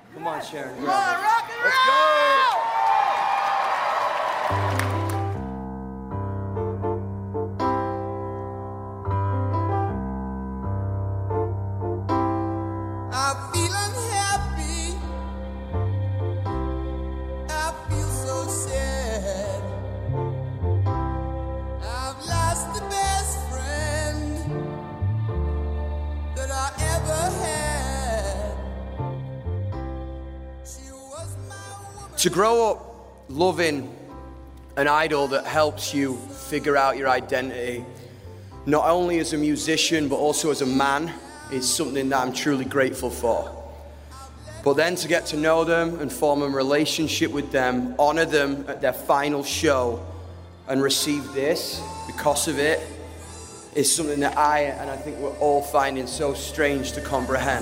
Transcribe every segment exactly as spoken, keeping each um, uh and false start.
Come on, Sharon. Come on, rock and roll! Let's go! I feel unhappy. I feel so sad. I've lost the best friend that I ever had. She was my woman. To grow up loving an idol that helps you figure out your identity, not only as a musician but also as a man, is something that I'm truly grateful for. But then to get to know them and form a relationship with them, honor them at their final show, and receive this because of it, is something that I, and I think we're all finding so strange to comprehend.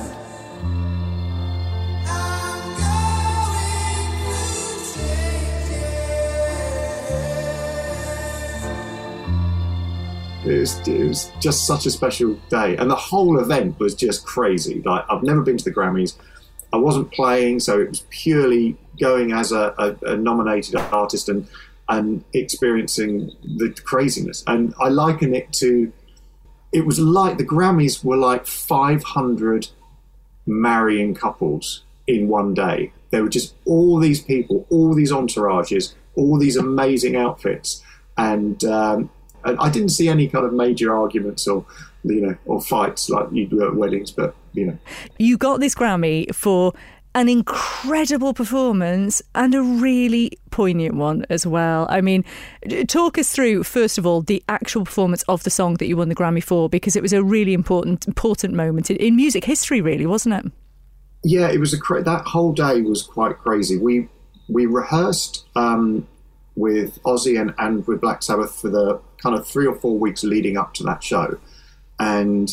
It was, it was just such a special day, and the whole event was just crazy. Like, I've never been to the Grammys. I wasn't playing, so it was purely going as a, a, a nominated artist and and experiencing the craziness. And I liken it to, it was like the Grammys were like five hundred marrying couples in one day. There were just all these people, all these entourages, all these amazing outfits, and. Um, And I didn't see any kind of major arguments or, you know, or fights like you do at weddings, but, you know. You got this Grammy for an incredible performance and a really poignant one as well. I mean, talk us through, first of all, the actual performance of the song that you won the Grammy for, because it was a really important, important moment in, in music history, really, wasn't it? Yeah, it was a cra- that whole day was quite crazy. We we rehearsed um, with Ozzy and, and with Black Sabbath for the kind of three or four weeks leading up to that show. And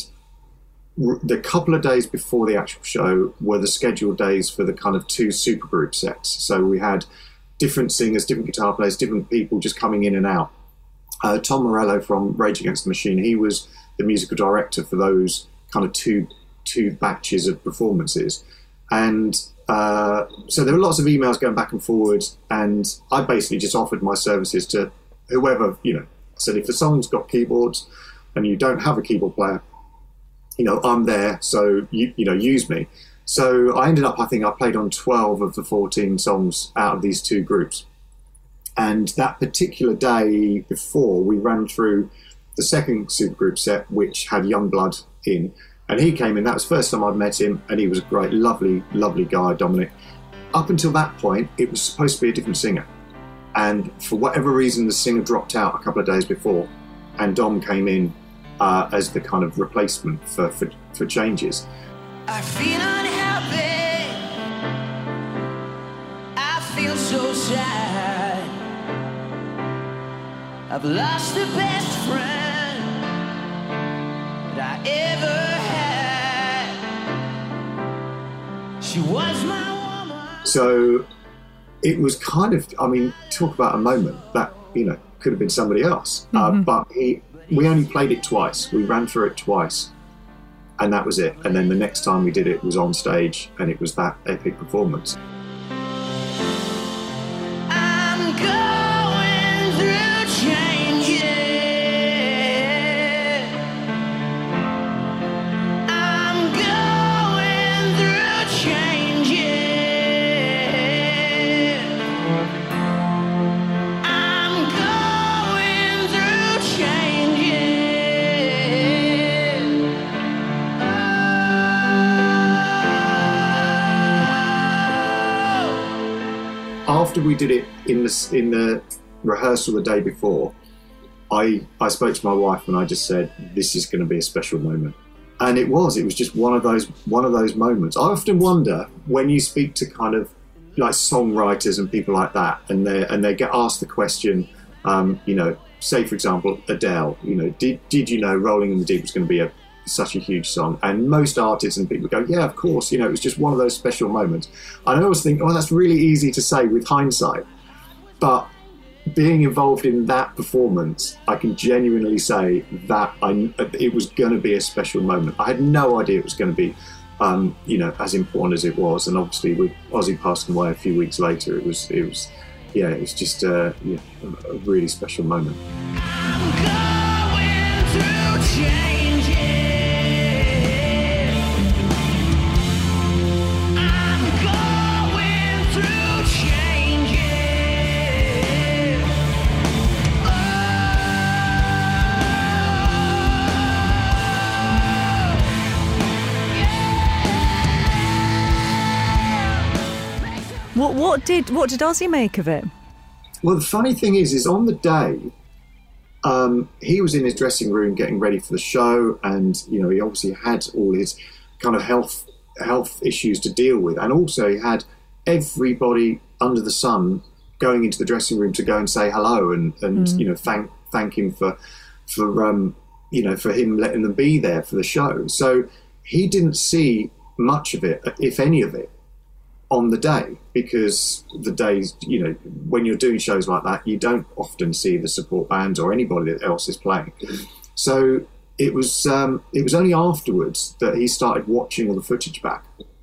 r- the couple of days before the actual show were the scheduled days for the kind of two supergroup sets. So we had different singers, different guitar players, different people just coming in and out. Uh, Tom Morello from Rage Against the Machine, he was the musical director for those kind of two two batches of performances. And uh, so there were lots of emails going back and forward, and I basically just offered my services to whoever, you know. I said, if the song's got keyboards and you don't have a keyboard player, you know, I'm there, so, you you know, use me. So I ended up, I think I played on twelve of the fourteen songs out of these two groups. And that particular day before, we ran through the second supergroup set, which had Youngblood in. And he came in, that was the first time I'd met him, and he was a great, lovely, lovely guy, Dominic. Up until that point, it was supposed to be a different singer. And for whatever reason, the singer dropped out a couple of days before, and Dom came in uh, as the kind of replacement for, for, for changes. I feel unhappy. I feel so sad. I've lost the best friend that I ever had. She was my woman. So it was kind of, I mean, talk about a moment that, you know, could have been somebody else. Mm-hmm. Uh, but he, we only played it twice. We ran through it twice. And that was it. And then the next time we did it was on stage, and it was that epic performance. I'm going through changes. I'm going through changes. I'm going through changes. After we did it in the, in the rehearsal the day before, I, I spoke to my wife and I just said, this is going to be a special moment. And it was. It was just one of those one of those moments. I often wonder, when you speak to kind of like songwriters and people like that, and they and they get asked the question, um, you know, say for example Adele, you know, did did you know Rolling in the Deep was going to be a such a huge song? And most artists and people go, yeah, of course, you know, it was just one of those special moments. And I always think, oh, that's really easy to say with hindsight, but being involved in that performance, I can genuinely say that I, it was going to be a special moment. I had no idea it was going to be um, you know, as important as it was. And obviously, with Ozzy passing away a few weeks later, it was, it was, yeah, it was just uh, yeah, a, a really special moment. I'm going through changes. I'm going through changes. What what did what did Ozzy make of it? Well, the funny thing is, is on the day, um, he was in his dressing room getting ready for the show, and you know he obviously had all his kind of health health issues to deal with, and also he had everybody under the sun going into the dressing room to go and say hello and and mm. you know thank thank him for for um, you know for him letting them be there for the show. So he didn't see much of it, if any of it, on the day, because the days, you know, when you're doing shows like that, you don't often see the support bands or anybody else is playing. So it was um, it was only afterwards that he started watching all the footage back.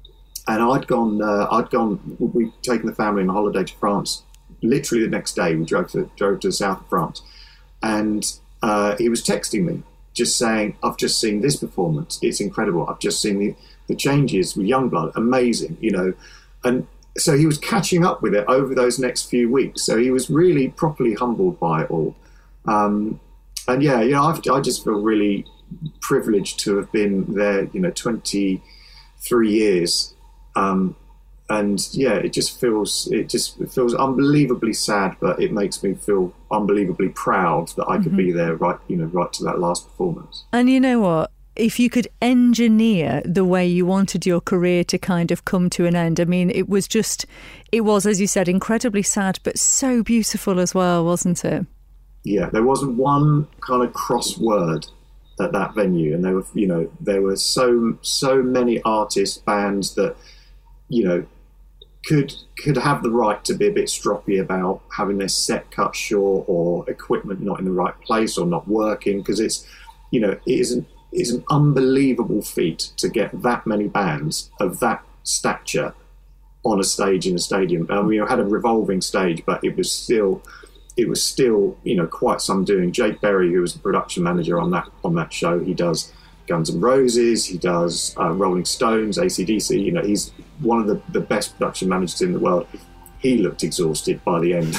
And I'd gone, uh, I'd gone, we'd taken the family on a holiday to France. Literally the next day, we drove to drove to the south of France, and uh, he was texting me, just saying, "I've just seen this performance. It's incredible. I've just seen the the changes with Youngblood, amazing, you know." And so he was catching up with it over those next few weeks. So he was really properly humbled by it all. Um, and yeah, you know, I've, I just feel really privileged to have been there, you know, twenty-three years. Um, and yeah, it just feels, it just it feels unbelievably sad, but it makes me feel unbelievably proud that I could mm-hmm. be there right, you know, right to that last performance. And you know what? If you could engineer the way you wanted your career to kind of come to an end, I mean, it was just, it was, as you said, incredibly sad, but so beautiful as well, wasn't it? Yeah, there wasn't one kind of cross word at that venue. And there were, you know, there were so, so many artists, bands that, you know, could could have the right to be a bit stroppy about having their set cut short or equipment not in the right place or not working, because it's, you know, it isn't, It's an unbelievable feat to get that many bands of that stature on a stage in a stadium. I mean, I had a revolving stage, but it was still, it was still, you know, quite some doing. Jake Berry, who was the production manager on that on that show, he does Guns N' Roses, he does uh, Rolling Stones, A C D C. You know, he's one of the, the best production managers in the world. He looked exhausted by the end.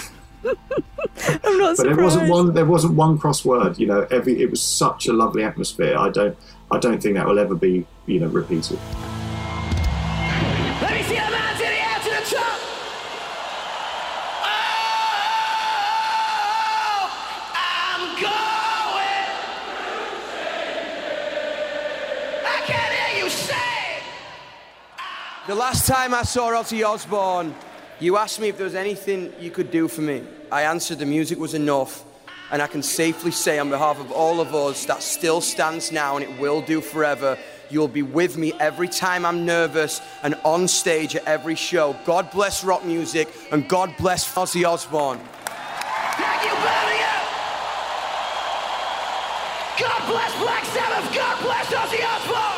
I'm not surprised. But there wasn't one. There wasn't one cross word. You know, every it was such a lovely atmosphere. I don't. I don't think that will ever be, you know, repeated. Let me see the man to the air to the top. Oh, I'm going. I can't hear you say. The last time I saw Ozzy Osbourne, you asked me if there was anything you could do for me. I answered the music was enough, and I can safely say on behalf of all of us that still stands now and it will do forever. You'll be with me every time I'm nervous and on stage at every show. God bless rock music and God bless Ozzy Osbourne. Thank you, Birmingham. God bless Black Sabbath. God bless Ozzy Osbourne.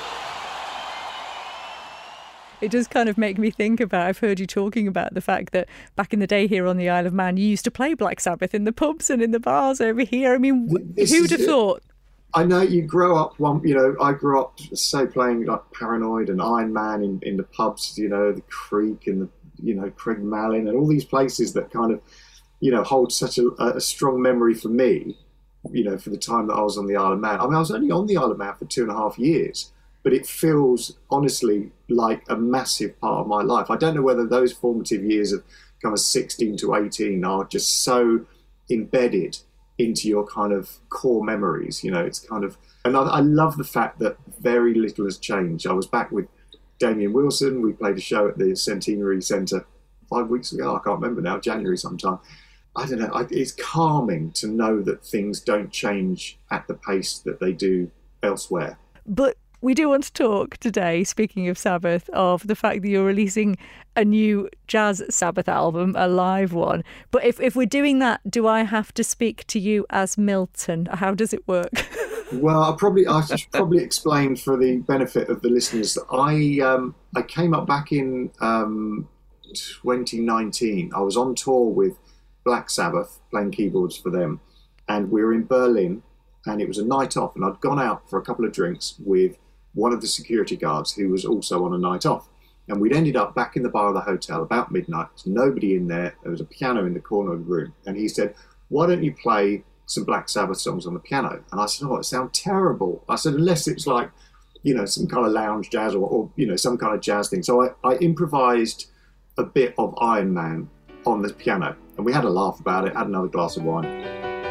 It does kind of make me think about, I've heard you talking about the fact that back in the day here on the Isle of Man, you used to play Black Sabbath in the pubs and in the bars over here. I mean, this who'd have thought? I know you grow up, one, you know, I grew up, say, playing like Paranoid and Iron Man in, in the pubs, you know, the Creek and the, you know, Craig Mallin and all these places that kind of, you know, hold such a, a strong memory for me, you know, for the time that I was on the Isle of Man. I mean, I was only on the Isle of Man for two and a half years. But it feels, honestly, like a massive part of my life. I don't know whether those formative years of kind of sixteen to eighteen are just so embedded into your kind of core memories. You know, it's kind of... And I, I love the fact that very little has changed. I was back with Damien Wilson. We played a show at the Centenary Centre five weeks ago. I can't remember now, January sometime. I don't know. I, it's calming to know that things don't change at the pace that they do elsewhere. But we do want to talk today, speaking of Sabbath, of the fact that you're releasing a new Jazz Sabbath album, a live one. But if, if we're doing that, do I have to speak to you as Milton? How does it work? Well, I probably I should probably explain for the benefit of the listeners that I um, I came up back in um, twenty nineteen. I was on tour with Black Sabbath playing keyboards for them, and we were in Berlin, and it was a night off, and I'd gone out for a couple of drinks with one of the security guards who was also on a night off. And we'd ended up back in the bar of the hotel about midnight. There's nobody in there. There was a piano in the corner of the room. And he said, why don't you play some Black Sabbath songs on the piano? And I said, oh, it sounds terrible. I said, unless it's like, you know, some kind of lounge jazz or, or you know, some kind of jazz thing. So I, I improvised a bit of Iron Man on the piano. And we had a laugh about it, had another glass of wine.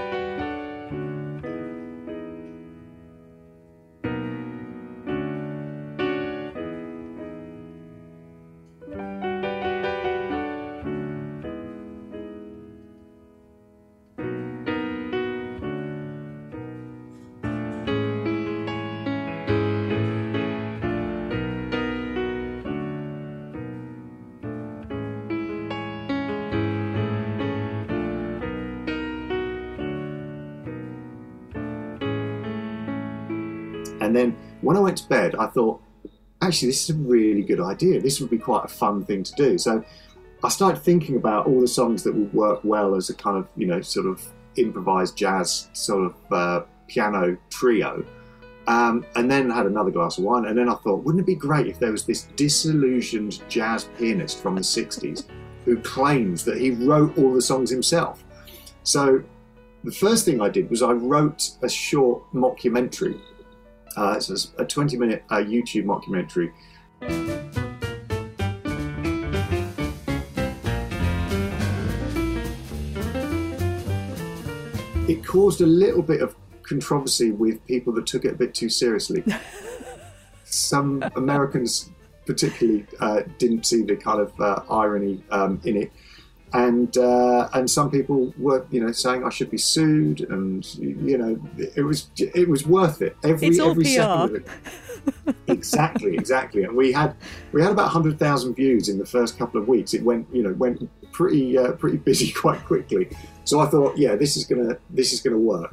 And then when I went to bed, I thought, actually, this is a really good idea. This would be quite a fun thing to do. So I started thinking about all the songs that would work well as a kind of, you know, sort of improvised jazz sort of uh, piano trio. Um, and then had another glass of wine. And then I thought, wouldn't it be great if there was this disillusioned jazz pianist from the sixties who claims that he wrote all the songs himself? So the first thing I did was I wrote a short mockumentary. Uh, it's a twenty-minute uh, YouTube mockumentary. It caused a little bit of controversy with people that took it a bit too seriously. Some Americans particularly uh, didn't see the kind of uh, irony um, in it. And uh, and some people were, you know, saying I should be sued, and you know, it was it was worth it. Every it's all every P R. second of it. Exactly, exactly. And we had we had about one hundred thousand views in the first couple of weeks. It went, you know, went pretty uh, pretty busy quite quickly. So I thought, yeah, this is gonna this is gonna work.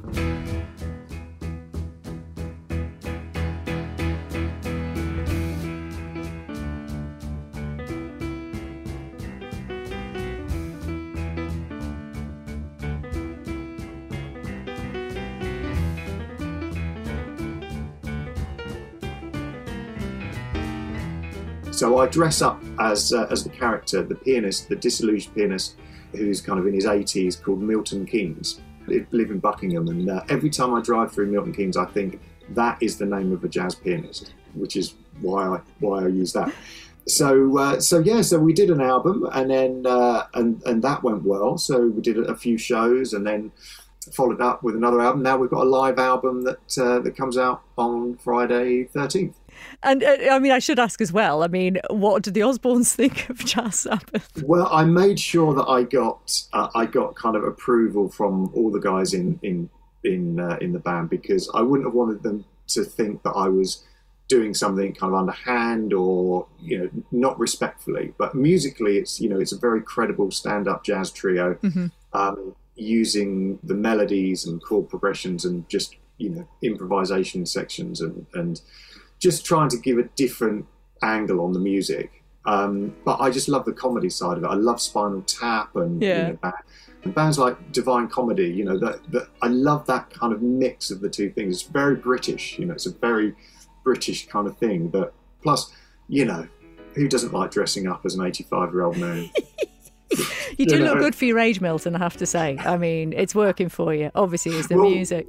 So I dress up as uh, as the character, the pianist, the disillusioned pianist, who's kind of in his eighties, called Milton Keynes. I live in Buckingham, and uh, every time I drive through Milton Keynes, I think that is the name of a jazz pianist, which is why I why I use that. So uh, so yeah, so we did an album, and then uh, and and that went well. So we did a few shows, and then followed up with another album. Now we've got a live album that uh, that comes out on Friday thirteenth. And uh, I mean, I should ask as well, I mean, what did the Osbournes think of Jazz Sabbath? Well, I made sure that I got uh, I got kind of approval from all the guys in in in uh, in the band, because I wouldn't have wanted them to think that I was doing something kind of underhand or, you know, not respectfully. But musically, it's, you know, it's a very credible stand-up jazz trio, mm-hmm. um, using the melodies and chord progressions and just, you know, improvisation sections and and. just trying to give a different angle on the music. Um, but I just love the comedy side of it. I love Spinal Tap and, yeah. you know, band, and bands like Divine Comedy, you know, that, that I love that kind of mix of the two things. It's very British, you know, it's a very British kind of thing. But plus, you know, who doesn't like dressing up as an eighty-five-year-old man? You do you look know. good for your age, Milton, I have to say. I mean, it's working for you. Obviously, it's the well, music.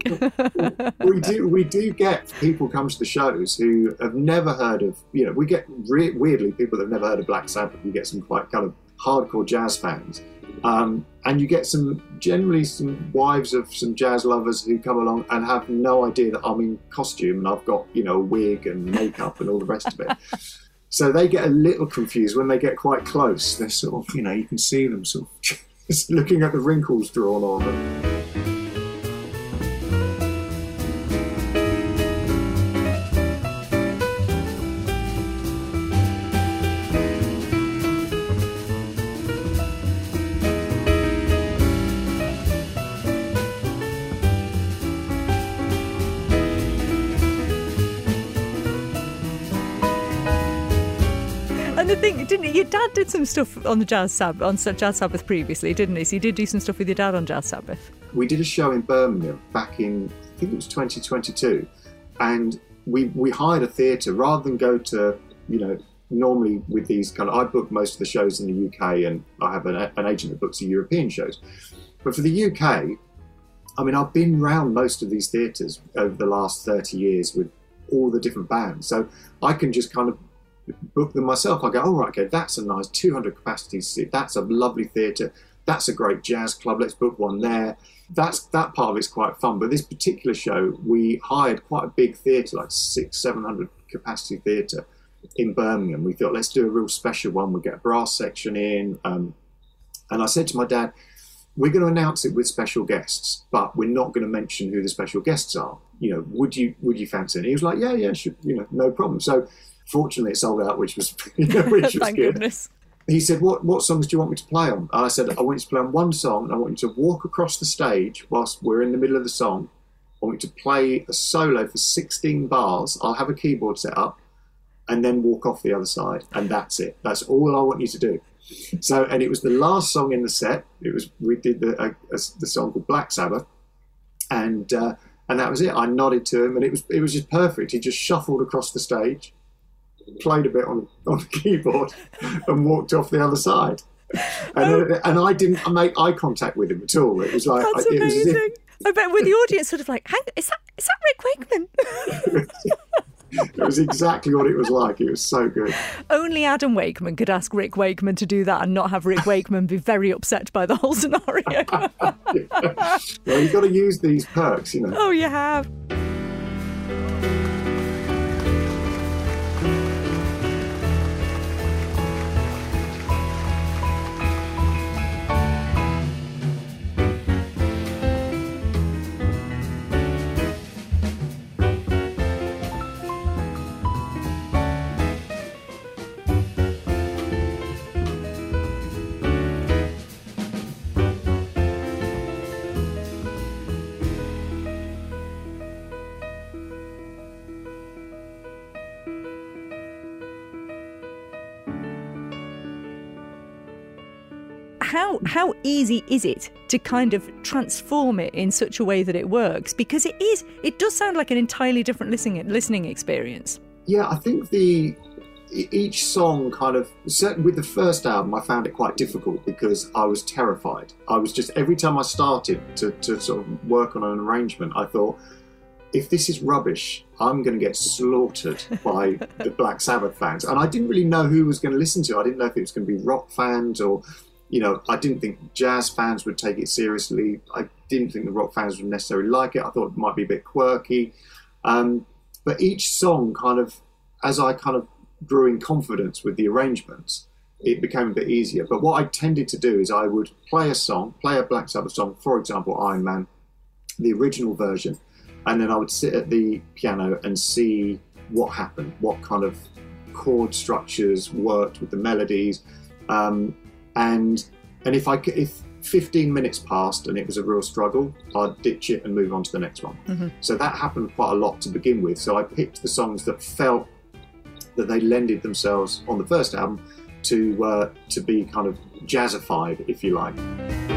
we do we do get people come to the shows who have never heard of, you know, we get re- weirdly people that have never heard of Black Sabbath. We get some quite kind of hardcore jazz fans. Um, and you get some, generally some wives of some jazz lovers who come along and have no idea that I'm in costume and I've got, you know, a wig and makeup and all the rest of it. So they get a little confused when they get quite close. They're sort of, you know, you can see them sort of just looking at the wrinkles drawn on them. Didn't he? Your dad did some stuff on the Jazz Sabbath, on Jazz Sabbath previously, didn't he? So you did do some stuff with your dad on Jazz Sabbath. We did a show in Birmingham back in, I think it was twenty twenty-two, and we we hired a theatre rather than go to, you know, normally with these kind of, I book most of the shows in the U K, and I have an, an agent that books the European shows. But for the U K, I mean, I've been round most of these theatres over the last thirty years with all the different bands. So I can just kind of book them myself. I go, oh, right, okay, that's a nice two hundred capacity seat. That's a lovely theatre. That's a great jazz club. Let's book one there. That's that part of it's quite fun. But this particular show, we hired quite a big theatre, like six, seven hundred capacity theatre in Birmingham. We thought, let's do a real special one. We'll get a brass section in. Um, and I said to my dad, we're going to announce it with special guests, but we're not going to mention who the special guests are. You know, would you would you fancy it? And he was like, yeah, yeah, sure, you know, no problem. So fortunately, it sold out, which was, you know, which was Thank good. goodness. He said, what what songs do you want me to play on? And I said, I want you to play on one song, and I want you to walk across the stage whilst we're in the middle of the song. I want you to play a solo for sixteen bars. I'll have a keyboard set up, and then walk off the other side. And that's it. That's all I want you to do. So, and it was the last song in the set. It was, we did the, a, a, the song called Black Sabbath. And uh, and that was it. I nodded to him, and it was it was just perfect. He just shuffled across the stage, played a bit on on the keyboard, and walked off the other side. And, oh. and I didn't make eye contact with him at all. It was like, that's it was amazing. as if, I bet with the audience sort of like, hang, is that is that Rick Wakeman? It was exactly what it was like. It was so good. Only Adam Wakeman could ask Rick Wakeman to do that and not have Rick Wakeman be very upset by the whole scenario. Yeah. Well, you've got to use these perks, you know. Oh, you have. How how easy is it to kind of transform it in such a way that it works? Because it is, it does sound like an entirely different listening listening experience. Yeah, I think the each song kind of, certainly with the first album, I found it quite difficult because I was terrified. I was just, every time I started to, to sort of work on an arrangement, I thought, if this is rubbish, I'm going to get slaughtered by the Black Sabbath fans. And I didn't really know who was going to listen to it. I didn't know if it was going to be rock fans or, you know, I didn't think jazz fans would take it seriously. I didn't think the rock fans would necessarily like it. I thought it might be a bit quirky. Um, but each song kind of, as I kind of grew in confidence with the arrangements, it became a bit easier. But what I tended to do is I would play a song, play a Black Sabbath song, for example, Iron Man, the original version, and then I would sit at the piano and see what happened, what kind of chord structures worked with the melodies. Um, and and if I could, if fifteen minutes passed and it was a real struggle, I'd ditch it and move on to the next one. Mm-hmm. So that happened quite a lot to begin with. So I picked the songs that felt that they lended themselves on the first album to uh, to be kind of jazzified, if you like.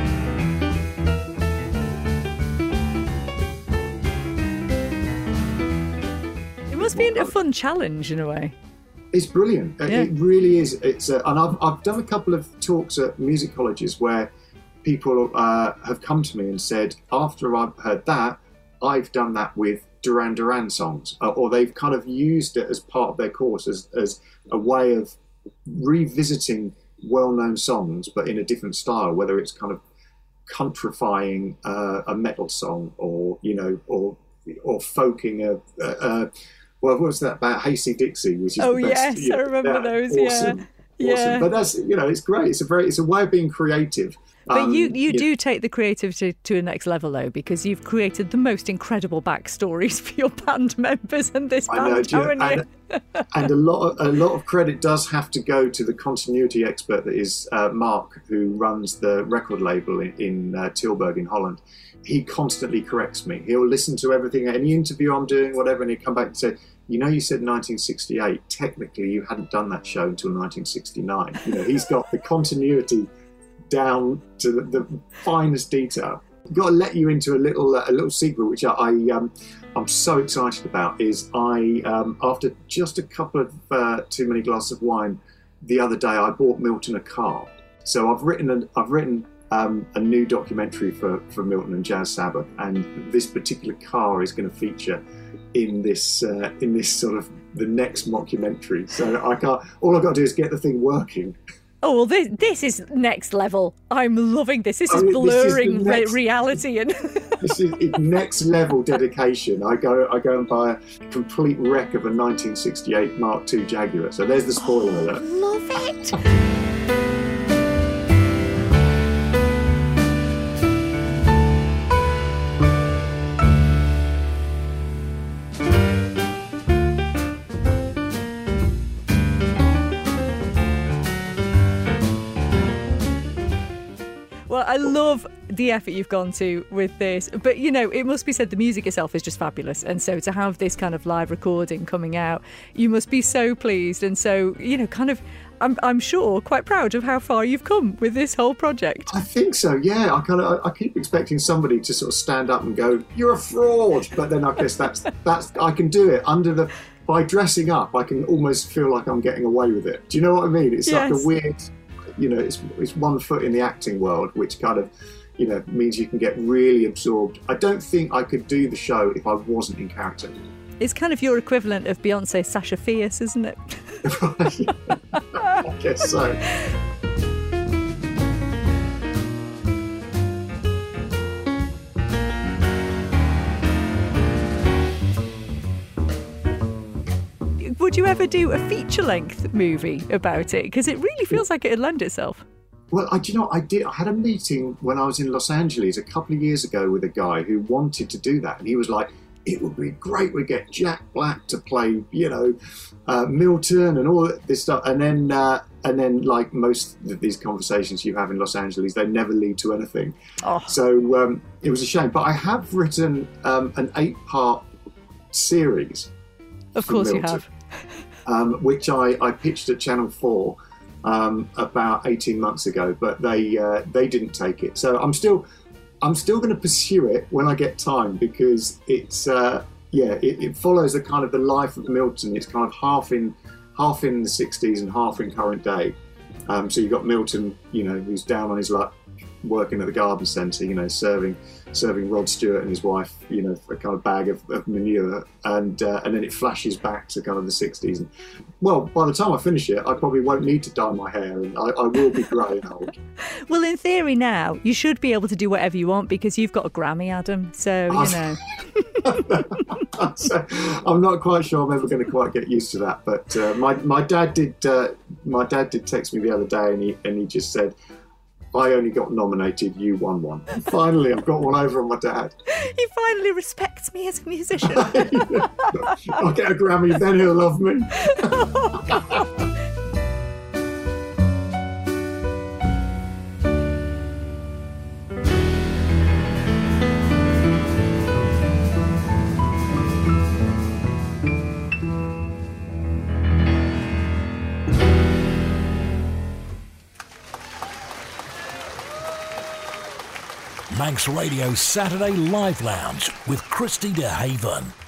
It must be a fun challenge in a way. It's brilliant. Yeah. It really is. It's uh, and I've I've done a couple of talks at music colleges where people uh, have come to me and said, after I've heard that, I've done that with Duran Duran songs, uh, or they've kind of used it as part of their course as as a way of revisiting well-known songs, but in a different style, whether it's kind of countrifying uh, a metal song, or you know, or or folking a. a, a well, what was that about Hasty Dixie, which is oh the best, yes, you know, I remember yeah, those. awesome, Yeah, awesome. yeah. But that's, you know, it's great. It's a very, it's a way of being creative. But Um, you, you yeah. do take the creativity to a next level, though, because you've created the most incredible backstories for your band members and this I know, band, do you know, haven't you? and, and a lot of, a lot of credit does have to go to the continuity expert that is uh, Mark, who runs the record label in, in uh, Tilburg in Holland. He constantly corrects me. He'll listen to everything, any interview I'm doing, whatever, and he'll come back and say, you know, you said nineteen sixty-eight. Technically, you hadn't done that show until nineteen sixty-nine. You know, he's got the continuity down to the, the finest detail. I've got to let you into a little uh, a little secret, which I, I um, I'm so excited about. Is I um, after just a couple of uh, too many glasses of wine the other day, I bought Milton a car. So I've written a, I've written um, a new documentary for, for Milton and Jazz Sabbath, and this particular car is going to feature in this uh, in this sort of the next mockumentary. So I can't. All I've got to do is get the thing working. Oh, well, this, this is next level. I'm loving this. This is I mean, blurring this is the next, re- reality. and This is next level dedication. I go I go and buy a complete wreck of a nineteen sixty-eight Mark two Jaguar. So there's the spoiler oh, alert. Love it. Well, I love the effort you've gone to with this, but you know, it must be said the music itself is just fabulous, and so to have this kind of live recording coming out, you must be so pleased, and so, you know, kind of I'm, I'm sure quite proud of how far you've come with this whole project. I think so, yeah. I kind of I keep expecting somebody to sort of stand up and go, "You're a fraud," but then I guess that's that's I can do it under the by dressing up. I can almost feel like I'm getting away with it. Do you know what I mean? It's Yes. like a weird. You know, it's it's one foot in the acting world, which kind of, you know, means you can get really absorbed. I don't think I could do the show if I wasn't in character. It's kind of your equivalent of Beyonce Sasha Fierce, isn't it? I guess so. Would you ever do a feature-length movie about it? Because it really feels like it'd lend itself. Well, I, do you know, I did. I had a meeting when I was in Los Angeles a couple of years ago with a guy who wanted to do that, and he was like, "It would be great. We get Jack Black to play, you know, uh, Milton and all this stuff." And then, uh, and then, like most of these conversations you have in Los Angeles, they never lead to anything. Oh. So um, it was a shame. But I have written um, an eight-part series. Of for course you Milton, have. um, which I, I pitched at Channel Four. Um, about eighteen months ago, but they uh, they didn't take it. So I'm still I'm still going to pursue it when I get time, because it's uh, yeah it, it follows the kind of the life of Milton. It's kind of half in half in the sixties and half in current day. Um, so you've got Milton, you know, who's down on his luck, working at the garden centre, you know, serving serving Rod Stewart and his wife, you know, a kind of bag of, of manure, and uh, and then it flashes back to kind of the sixties. And well, by the time I finish it, I probably won't need to dye my hair, and I, I will be grey and old. Well, in theory now, you should be able to do whatever you want because you've got a Grammy, Adam. So, you know. So, I'm not quite sure I'm ever going to quite get used to that. But uh, my my dad did uh, my dad did text me the other day, and he and he just said, "I only got nominated, you won one." Finally, I've got one over on my dad. He finally respects me as a musician. I'll get a Grammy, then he'll love me. Manx Radio Saturday Live Lounge with Christy DeHaven.